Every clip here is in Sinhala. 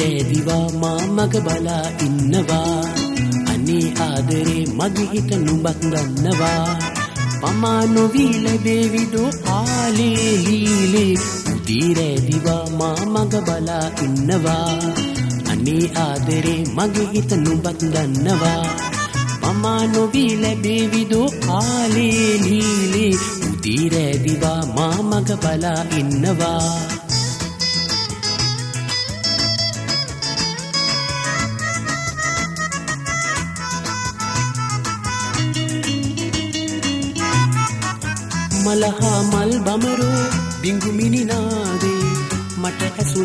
උදේරේ දිවා මා මග බලා ඉන්නවා අනේ ආදරේ මගේ හිත නුඹත් දන්නවා පමා නොවී ලැබේවිදෝ ආලේ ලීලේ උදේරේ දිවා මා මග බලා ඉන්නවා අනේ ආදරේ මගේ හිත නුඹත් දන්නවා පමා නොවී ලැබේවිදෝ ආලේ ලීලේ උදේරේ දිවා මා මග බලා ඉන්නවා මලහා මල් බමරෝ බිංගු මිනිනාදේ මට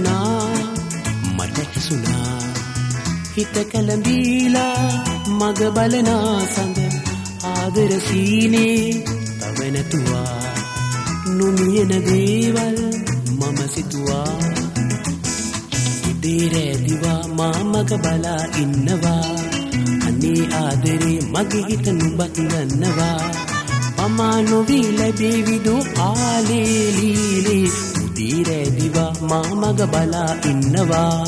ඇසුනා හිත කලඹීලා මග බලනා සඳ ආදර සීනේ තව නැතුවා නොමියන දේවල් මම සිතුවා උදේරේ දිවා මා මග බලා ඉන්නවා අනේ ආදරේ මගේ හිත නුඹත් දන්නවා පමා නොවී ලැබේවිදෝ ආලේ ලීලේ උදේරේ දිවා මා මග බලා ඉන්නවා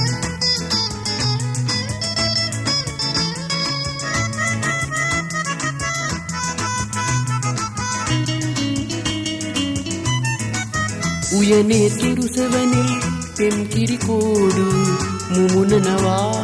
උයනේ තුරුසවනේ පෙම් කිරි කෝඩු මුමුණනවා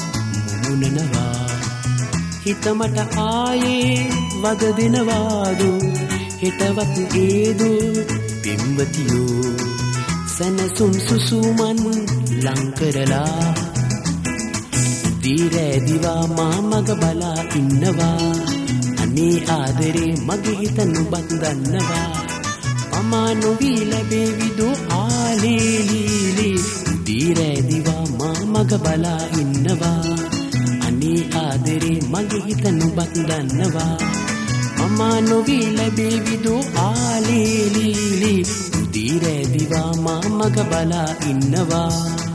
හිතමට ආයේ වද දෙනවාදු හිතවත් ඒදු පෙම්වතියෝ සනසුම් සුසුමන් ලං කරලා උදේරේ දිවා මා මග බලා ඉන්නවා අනේ ආදරේ මගේ හිත නුඹත් දන්නවා පමා නොවී ලැබේවිදෝ ආලේ ලීලේ උදේරේ දිවා මා මග බලා ඉන්නවා අනේ ආදරේ මගේ හිත නුඹත් දන්නවා මමා නොවී ලැබේවිදෝ ආලේ ලීලේ උදේරේ දිවා මා මග බලා ඉන්නවා